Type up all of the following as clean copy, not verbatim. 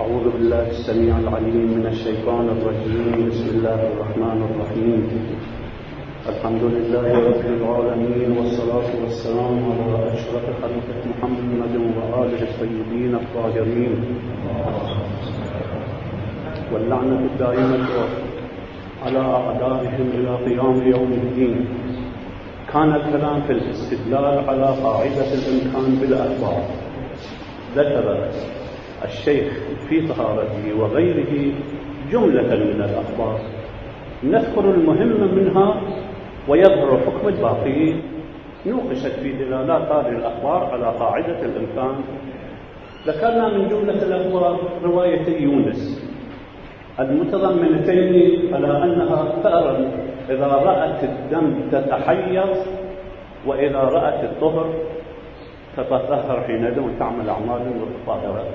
أعوذ بالله السميع العليم من الشيطان الرجيم. بسم الله الرحمن الرحيم. الحمد لله رب العالمين، والصلاة والسلام على أشرف خليفة محمد وآله الطيبين الطاهرين، واللعنة الدائمة على أعدائهم إلى قيام يوم الدين. كان الكلام في الاستدلال على قاعدة الإمكان بالأخبار. ذكر الشيخ في طهارته وغيره جملة من الأخبار، نذكر المهم منها ويظهر حكم الباقي. نوقشت في دلالات هذه الأخبار على قاعدة الإمكان. ذكرنا من جملة الأخبار رواية يونس المتضمنتين على أنها فأرا إذا رأت الدم تتحيض، وإذا رأت الطهر تتطهر حينئذ وتعمل أعمال متطهرة.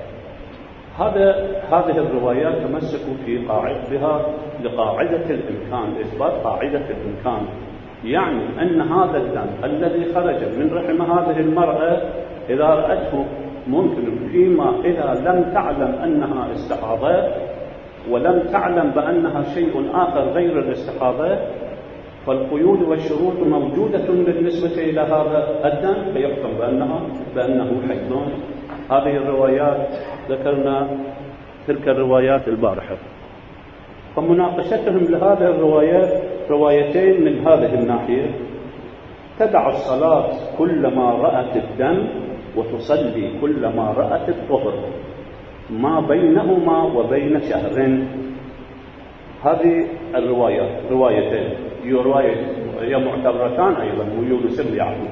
هذه الروايات تمسكوا بها لقاعدة الإمكان، إثبات قاعدة الإمكان، يعني أن هذا الدم الذي خرج من رحم هذه المرأة إذا رأته ممكن، فيما إذا لم تعلم أنها استحاضة ولم تعلم بأنها شيء آخر غير الاستحاضة، فالقيود والشروط موجودة بالنسبة إلى هذا الدم، فيحكم بأنه حيض. هذه الروايات ذكرنا تلك الروايات البارحة. فمناقشتهم لهذه الروايات روايتين من هذه الناحية: تدع الصلاة كلما رأت الدم وتصلي كلما رأت الطهر ما بينهما وبين شهر. هذه الروايات روايتين هي معتبرتان أيضا، ويونس بن يعقوب.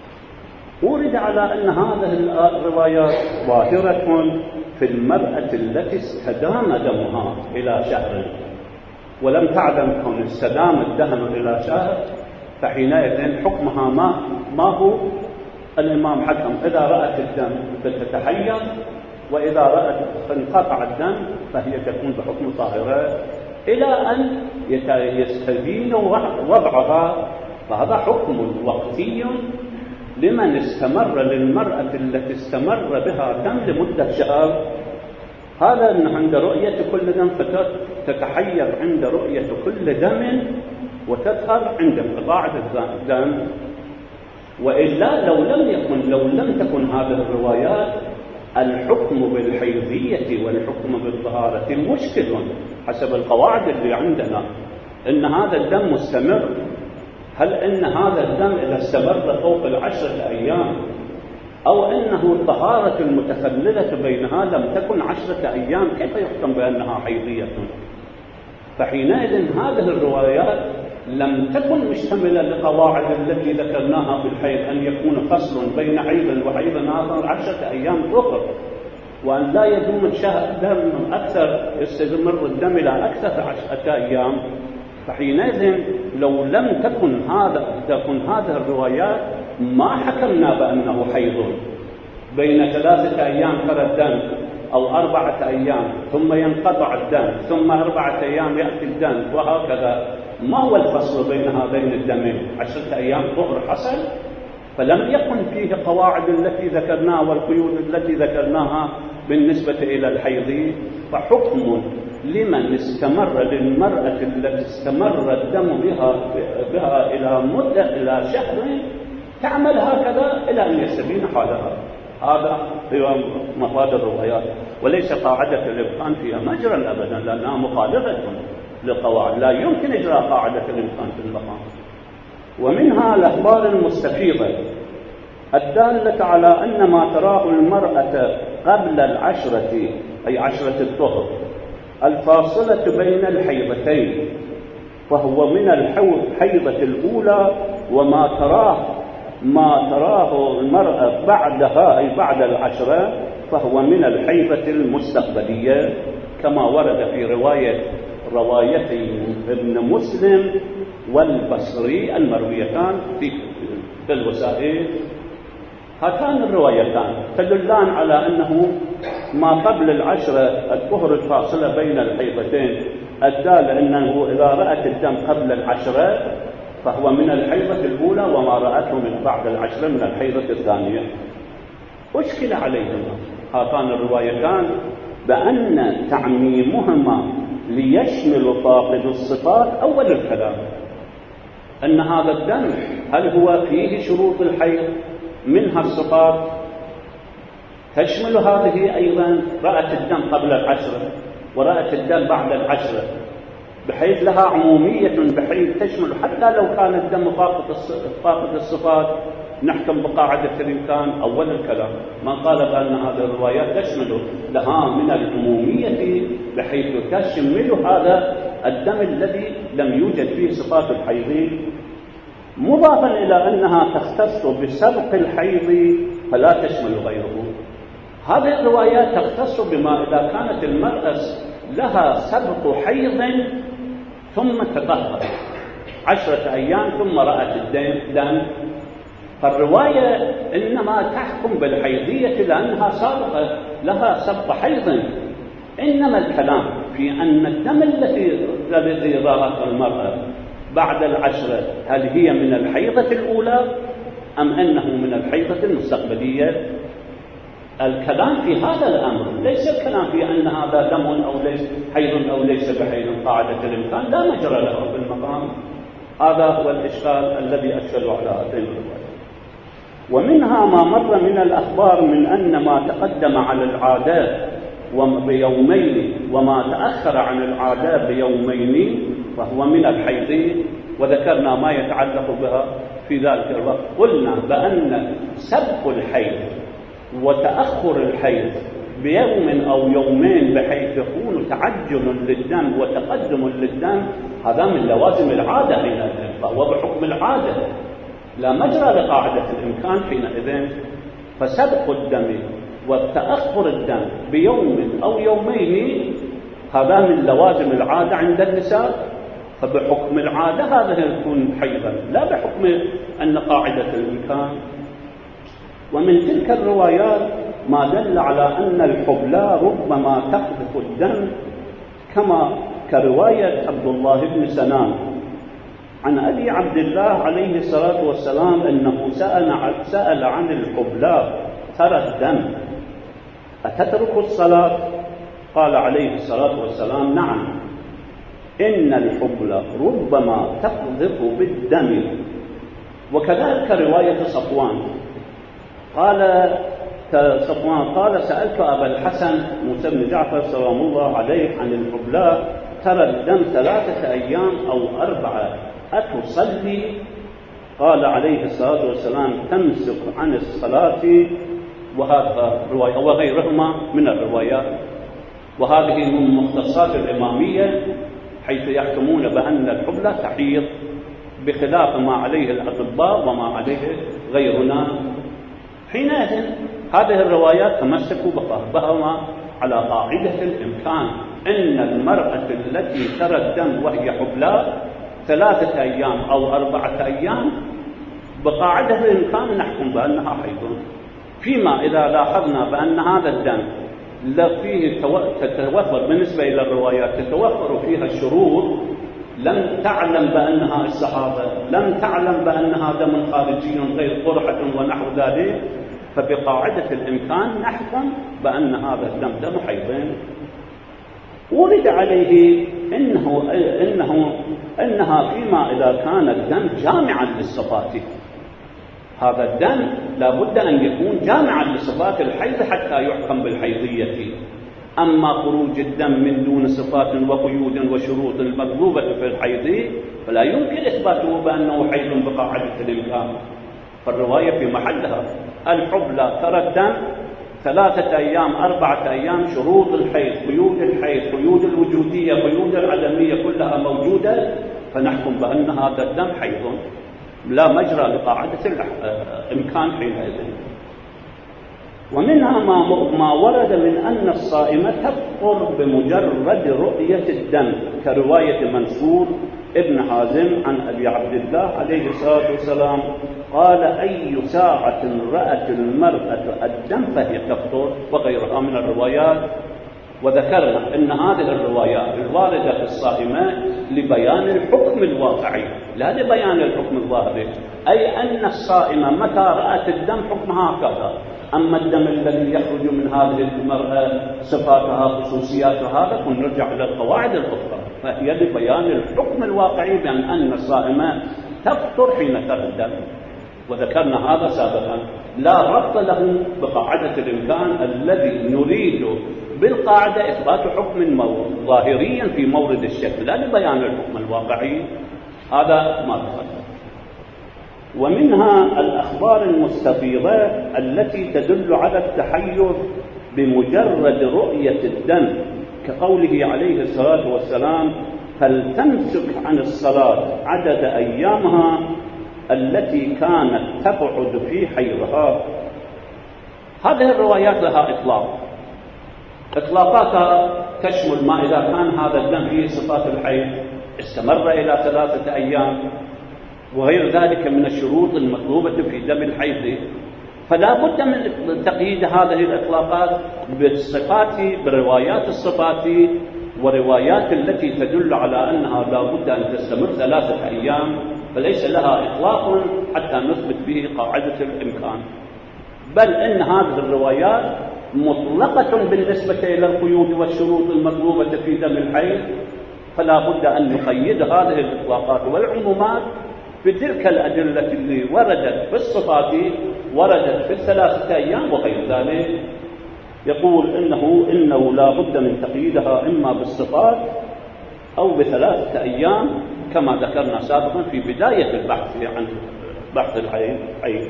ورد على أن هذه الروايات ظاهرة في المرأة التي استدام دمها إلى شهر ولم تعلم كون استدام الدم إلى شهر، فحينئذ حكمها ما هو الإمام حكم إذا رأت الدم فتتحيض، وإذا رأت فانقطع الدم فهي تكون بحكم طاهرة إلى أن يستبين وضعها. فهذا حكم وقتي لمن استمر، للمرأة التي استمر بها دم لمدة شهر. هذا أن عند رؤية كل دم فتتحيض عند رؤية كل دم وتظهر عند انقطاع الدم. وإلا لو لم تكن هذه الروايات، الحكم بالحيضية والحكم بالطهارة مشكل حسب القواعد اللي عندنا. إن هذا الدم مستمر، هل إن هذا الدم إذا استمر فوق 10 أيام، أو أنه الطهارة المتخللة بينها لم تكن 10 أيام، كيف يحكم بأنها حيضية؟ فحينئذ هذه الروايات لم تكن مشتملة لقواعد التي ذكرناها في الحيض، أن يكون فصل بين حيض وحيض آخر 10 أيام طهر، وأن لا يدوم الدم أكثر، يستمر الدم إلى أكثر 10 أيام. فحينئذ لو لم تكن هذه الروايات ما حكمنا بأنه حيض. بين 3 أيام ترى الدم، أو 4 أيام ثم ينقطع الدم، ثم 4 أيام يأتي الدم، وهكذا. ما هو الفصل بين هذين الدمين؟ 10 أيام طهر حصل، فلم يكن فيه قواعد التي ذكرناها والقيود التي ذكرناها بالنسبة إلى الحيض. فحكم لمن استمر، للمرأة التي استمر الدم بها إلى شهر، تعمل هكذا إلى أن يستبين حالها. هذا هو مفاد الروايات، وليس قاعدة الإمكان فيها مجرى أبدا، لأنها مخالفة للقواعد. لا يمكن إجراء قاعدة الإمكان في المقام. ومنها الأخبار المستفيضة الدالة على أن ما تراه المرأة قبل 10، أي 10 الطهر الفاصلة بين الحيضتين، فهو من الحيضة الأولى، وما تراه المرأة بعدها، أي بعد 10، فهو من الحيضة المستقبلية، كما ورد في روايتي ابن مسلم والبصري المرويتان في الوسائل. هاتان الروايتان تدلان على أنه ما قبل 10 الطهر الفاصلة بين الحيضتين الدال أنه إذا رأت الدم قبل 10 فهو من الحيضة الأولى، وما رأته من بعد 10 من الحيضة الثانية. أشكل عليهما هاتان الروايتان بأن تعميمهما ليشمل فاقد الصفات أول الكلام، أن هذا الدم هل هو فيه شروط الحيض منها الصفات تشمل هذه أيضا رأت الدم قبل العشرة ورأت الدم بعد العشرة، بحيث لها عمومية بحيث تشمل حتى لو كان الدم فاقد الصفات نحكم بقاعدة الإمكان أول الكلام. ما قال بأن هذه الروايات تشمل لها من العمومية بحيث تشمل هذا الدم الذي لم يوجد فيه صفات الحيض، مضافا إلى أنها تختص بسبق الحيض فلا تشمل غيره. هذه الروايات تختص بما إذا كانت المرأة لها سبق حيض ثم تطهرت 10 أيام ثم رأت الدم، فالرواية إنما تحكم بالحيضية لأنها سابقة لها سبق حيض، إنما الكلام في أن الدم الذي رأته المرأة بعد العشرة هل هي من الحيضة الأولى أم أنه من الحيضة المستقبلية. الكلام في هذا الأمر ليس الكلام في أن هذا دم أو ليس حيض أو ليس بحيض، قاعدة الإمكان لا مجرى له في المقام. هذا هو الإشكال الذي أشكل على هذين الروايات. ومنها ما مر من الأخبار من أن ما تقدم على العادات بيومين وما تأخر عن العادات بيومين فهو من الحيض، وذكرنا ما يتعلق بها في ذلك الوقت. قلنا بأن سبق الحيض وتأخر الحيض بيوم أو يومين بحيث يكون تعجل للدم وتقدم للدم هذا من لوازم العادة حينئذ، فهو بحكم العادة لا مجرى لقاعدة الإمكان حينئذ. فسبق الدم وتأخر الدم بيوم أو يومين هذا من لوازم العادة عند النساء، فبحكم العادة هذا يكون حيضا لا بحكم أن قاعدة الإمكان. ومن تلك الروايات ما دل على أن الحبلى ربما تقذف الدم كرواية عبد الله بن سنان عن أبي عبد الله عليه الصلاة والسلام أنه سأل عن الحبلى ترى الدم أتترك الصلاة؟ قال عليه الصلاة والسلام نعم، إن الحبلى ربما تقذف بالدم. وكذلك رواية صفوان قال سألت أبا الحسن موسى بن جعفر سلام الله عليه عن الحبلى ترى الدم 3 أيام أو 4 أتصلي؟ قال عليه الصلاة والسلام تمسك عن الصلاة. وهذا رواية وغيرهما من الروايات، وهذه من مختصات الإمامية حيث يحكمون بأن الحبلى تحيض بخلاف ما عليه الأطباء وما عليه غيرنا. حينئذ هذه الروايات تمسكوا بفهمها على قاعدة الإمكان، إن المرأة التي ترى الدم وهي حبلى 3 أيام أو 4 أيام بقاعدة الإمكان نحكم بأنها حيض. فيما إذا لاحظنا بأن هذا الدم لا فيه تتوفر بالنسبة إلى الروايات تتوفر فيها الشروط، لم تعلم بأنها الصحابة، لم تعلم بأنها دم خارجي غير قرحة ونحو ذلك، فبقاعدة الإمكان نحكم بأن هذا الدم دم حيض. ورد عليه إنها فيما إذا كان الدم جامعا للصفات، هذا الدم لا بد أن يكون جامعا لصفات الحيض حتى يحكم بالحيضية. أما خروج الدم من دون صفات وقيود وشروط المطلوبة في الحيض فلا يمكن إثباته بأنه حيض بقاعدة الإمكان. فالرواية في محلها، الحبلى ترى الدم 3 أيام 4 أيام، شروط الحيض قيود الحيض قيود الوجودية قيود العدمية كلها موجودة، فنحكم بأن هذا الدم حيض لا مجرى لقاعدة الإمكان حينئذ. ومنها ما ورد من أن الصائمة تفطر بمجرد رؤية الدم كرواية منصور ابن حازم عن أبي عبد الله عليه الصلاة والسلام قال أي ساعة رأت المرأة الدم فهي تفطر، وغيرها من الروايات. وذكرنا أن هذه الروايات الواردة في الصائمة لبيان الحكم الواقعي لا لبيان الحكم الظاهري، أي أن الصائمة متى رأت الدم حكمها هكذا، أما الدم الذي يخرج من هذه المرأة صفاتها خصوصياتها هذا نرجع إلى القواعد الأخرى، فهي لبيان الحكم الواقعي بأن الصائمة تفطر حين ترى الدم، وذكرنا هذا سابقا. لا ربط له بقاعدة الإمكان الذي نريد بالقاعدة إثبات حكم ظاهريا في مورد الشك لا لبيان الحكم الواقعي، هذا ما تقدم. ومنها الأخبار المستفيضة التي تدل على التحيز بمجرد رؤية الدم، كقوله عليه الصلاة والسلام: فلتمسك عن الصلاة عدد أيامها التي كانت تبعد في حيضها. هذه الروايات لها إطلاقاتها تشمل ما إذا كان هذا الدم فيه صفات الحيض استمر إلى 3 أيام وغير ذلك من الشروط المطلوبة في دم الحيض، فلا بد من تقييد هذه الإطلاقات بروايات الصفات وروايات التي تدل على أنها لا بد أن تستمر 3 أيام، فليس لها إطلاق حتى نثبت به قاعدة الإمكان، بل إن هذه الروايات مطلقة بالنسبة إلى القيود والشروط المطلوبة في دم الحيض، فلا بد أن نقيد هذه الإطلاقات والعمومات بتلك الأدلة اللي وردت في الصفات وردت في 3 أيام وغير ذلك. يقول إنه لا بد من تقييدها إما بالصفات أو ب3 أيام كما ذكرنا سابقا في بداية البحث عن بحث الحيض.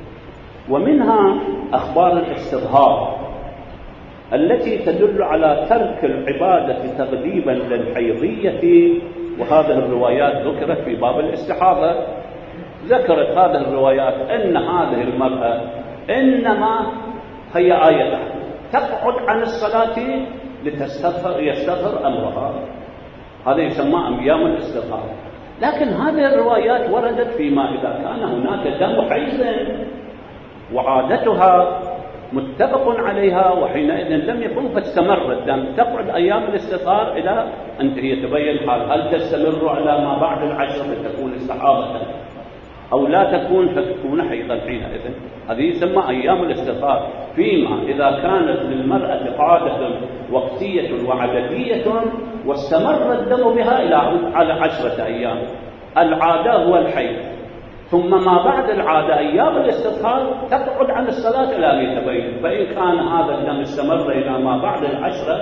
ومنها أخبار الاستظهار التي تدل على ترك العبادة تغليبا للحيضية، وهذه الروايات ذكرت في باب الاستحاضة. ذكرت هذه الروايات أن هذه المرأة إنما هي آية تقعد عن الصلاة يستظهر أمرها، هذا يسمى أيام الاستظهار. لكن هذه الروايات وردت فيما إذا كان هناك دم حيض وعادتها متفق عليها وحينئذ لم يكن فاستمر الدم، تقعد أيام الاستظهار إلى أن يتبين حال هل تستمر على ما بعد 10 فتكون استحاضة أو لا تكون فتكون حيضا حينئذ. هذه يسمى أيام الاستظهار. فيما إذا كانت للمرأة عادة وقتية وعددية واستمر الدم بها إلى على 10 أيام، العادة هو الحيض، ثم ما بعد العادة أيام الاستظهار تقعد عن الصلاة إلى أن يتبين، فإن كان هذا الدم استمر إلى ما بعد 10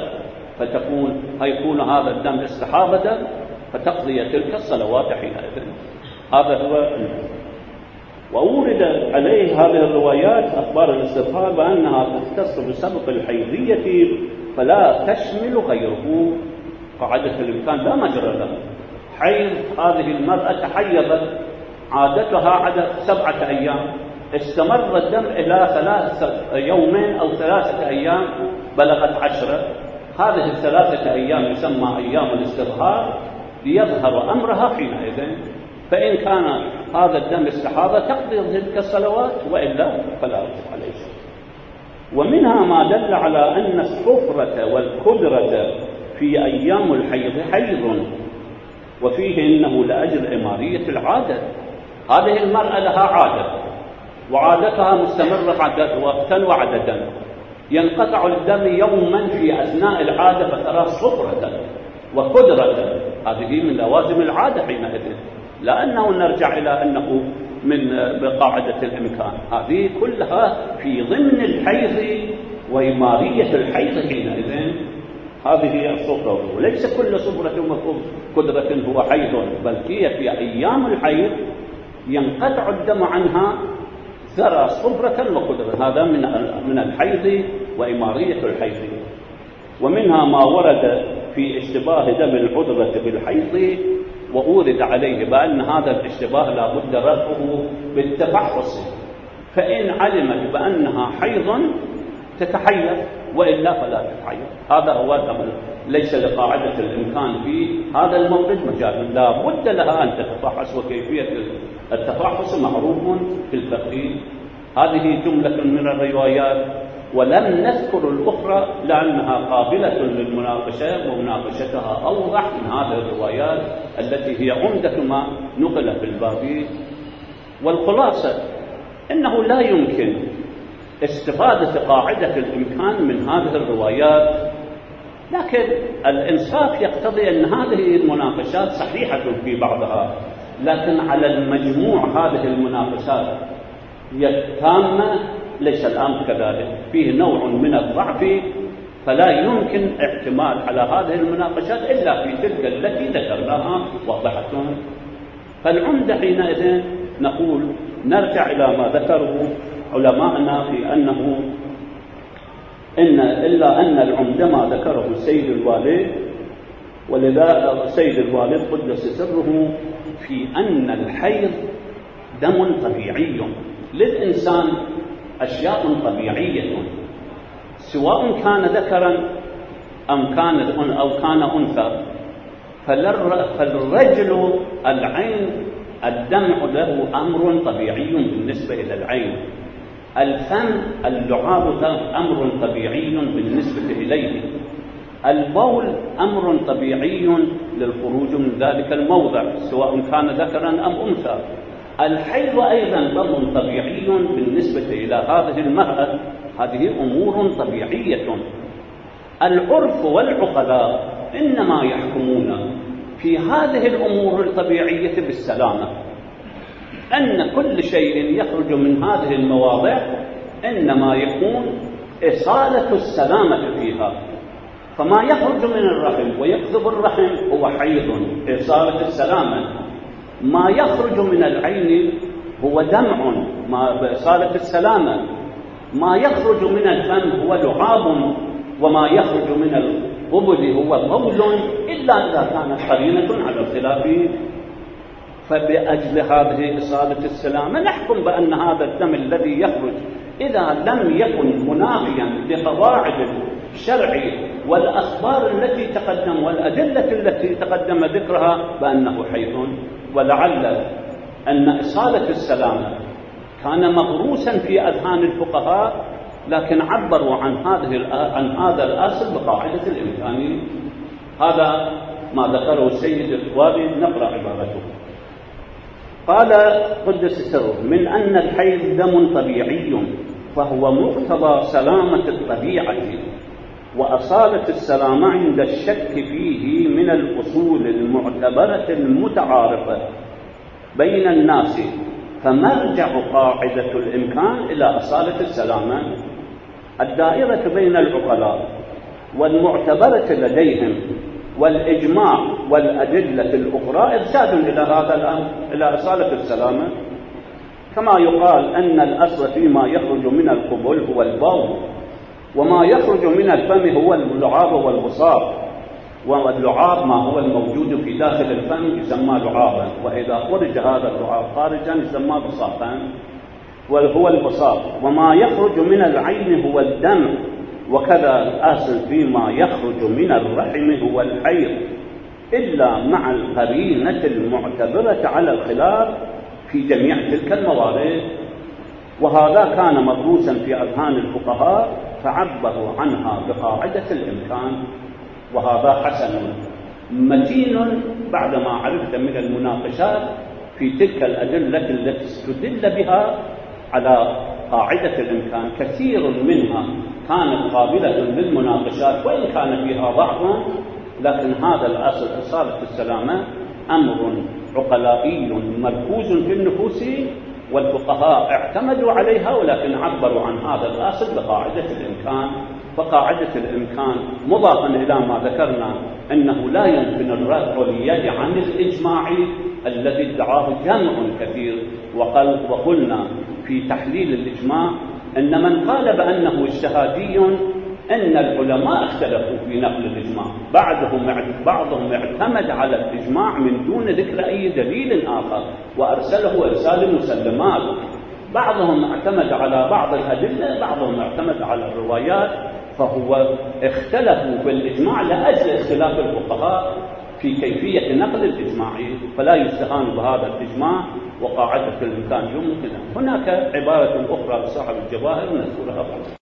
هيكون هذا الدم استحاضة فتقضي تلك الصلوات حينئذ. هذا هو. وأورد عليه هذه الروايات أخبار الاستظهار بأنها تختص بسبب الحيضية فلا تشمل غيره، قاعدة الإمكان لا مجرى له. حيض هذه المرأة تحيضت عادتها عدد 7 أيام، استمر الدم إلى 3 يومين أو 3 أيام بلغت 10، هذه 3 أيام يسمى أيام الاستظهار ليظهر أمرها حينئذ، فإن كان هذا الدم استحاضة تقضي تلك الصلوات وإلا فلا يجب عليه شيء. ومنها ما دل على أن الصفرة والكدرة في أيام الحيض حيض، وفيه إنه لأجل إمارية العادة. هذه المرأة لها عادة وعادتها مستمرة وقتا وعددا، ينقطع الدم يوما في أثناء العادة فترى صفرة وكدرة، هذه من لوازم العادة حينئذ، لأنه نرجع إلى أنه من بقاعدة الإمكان، هذه كلها في ضمن الحيض وإمارية الحيض حينئذ. هذه الصفرة، وليس كل صفرة وكدرة هو حيض، بل هي في أيام الحيض ينقطع الدم عنها ترى صفرة وكدرة، هذا من الحيض وإمارية الحيض. ومنها ما ورد في اشتباه دم العذرة بالحيض وأورد عليه بأن هذا الاشتباه لا بد رفعه بالتفحص، فإن علمت بأنها حيض تتحيض وإلا فلا تتحيض. هذا هو الأمر، ليس لقاعدة الإمكان في هذا المورد مجال، لا بد لها أن تتفحص، وكيفية التفحص معروف في الفقه. هذه جملة من الروايات ولم نذكر الأخرى لأنها قابلة للمناقشة، ومناقشتها أوضح من هذه الروايات التي هي عمدة ما نقل في الباب. والخلاصة أنه لا يمكن استفادة قاعدة الإمكان من هذه الروايات، لكن الإنصاف يقتضي أن هذه المناقشات صحيحة في بعضها، لكن على المجموع هذه المناقشات تامة، ليس الأمر كذلك، فيه نوع من الضعف، فلا يمكن اعتماد على هذه المناقشات إلا في تلك التي ذكرناها واضحة. فالعمدة حينئذ نقول نرجع إلى ما ذكره علماءنا في أنه إلا أن العمدة ما ذكره السيد الوالد، ولذا السيد الوالد قدس سره في أن الحيض دم طبيعي للإنسان، أشياء طبيعية، سواء كان ذكرا أو كان أنثى. فالرجل العين الدمع له أمر طبيعي بالنسبة إلى العين، الفم اللعاب أمر طبيعي بالنسبة إليه، البول أمر طبيعي للخروج من ذلك الموضع سواء كان ذكرا أم أنثى، الحيض أيضا أمر طبيعي بالنسبة إلى هذه المرأة، هذه أمور طبيعية. العرف والعقلاء إنما يحكمون في هذه الأمور الطبيعية بالسلامة، أن كل شيء يخرج من هذه المواضع إنما يكون إصالة السلامة فيها، فما يخرج من الرحم ويكذب الرحم هو حيض إصالة السلامة، ما يخرج من العين هو دمع بإصالة السلامة، ما يخرج من الفم هو لعاب، وما يخرج من القبل هو بول، إلا إذا كانت قرينة على الخلاف. فبأجل هذه إصالة السلامة نحكم بأن هذا الدم الذي يخرج إذا لم يكن منافيا لقواعد الشرع والأخبار التي تقدم والأدلة التي تقدم ذكرها بأنه حيض. ولعل أن إصالة السلامة كان مغروسا في أذهان الفقهاء، لكن عبروا عن هذا الأصل بقاعدة الإمكان. هذا ما ذكره السيد الوالد، نقرأ عبارته. قال قدس سره: من أن الحيض دم طبيعي فهو مقتضى سلامة الطبيعة وأصالة السلامة عند الشك فيه من الأصول المعتبرة المتعارفة بين الناس، فمرجع قاعدة الإمكان إلى أصالة السلامة الدائرة بين العقلاء والمعتبرة لديهم، والإجماع والأدلة الأخرى إرشاد إلى هذا الأمر، إلى أصالة السلامة. كما يقال أن الأصل فيما يخرج من القبل هو البول، وما يخرج من الفم هو اللعاب والبصاق، واللعاب ما هو الموجود في داخل الفم يسمى لعابا، وإذا خرج هذا اللعاب خارجا يسمى بصاقا وهو البصاق. وما يخرج من العين هو الدم، وكذا الأصل فيما يخرج من الرحم هو الحيض، إلا مع القرينة المعتبرة على الخلاف في جميع تلك الموارد. وهذا كان مدروسا في أذهان الفقهاء فعبروا عنها بقاعدة الإمكان، وهذا حسن متين بعدما عرفت من المناقشات في تلك الأدلة التي استدل بها على قاعدة الإمكان. كثير منها كانت قابلة للمناقشات وإن كان فيها ضعف، لكن هذا الأصل إصالة السلامة أمر عقلائي مركوز في النفوس، والفقهاء اعتمدوا عليها، ولكن عبروا عن هذا الأصل بقاعدة الإمكان. فقاعدة الإمكان مضافا إلى ما ذكرنا أنه لا يمكن الرفع اليد عن الإجماع الذي ادعاه جمع كثير. وقلنا في تحليل الإجماع أن من قال بأنه اجتهادي أن العلماء اختلفوا في نقل الإجماع، بعضهم اعتمد على الإجماع من دون ذكر أي دليل آخر وأرسله إرسال مسلمات، بعضهم اعتمد على بعض الأدلة، بعضهم اعتمد على الروايات. فهو اختلفوا في الإجماع لأجل اختلاف الفقهاء في كيفية نقل الإجماع، فلا يستهان بهذا الإجماع وقاعدة الإمكان يمكن. هناك عبارة أخرى لصاحب الجواهر نذكرها.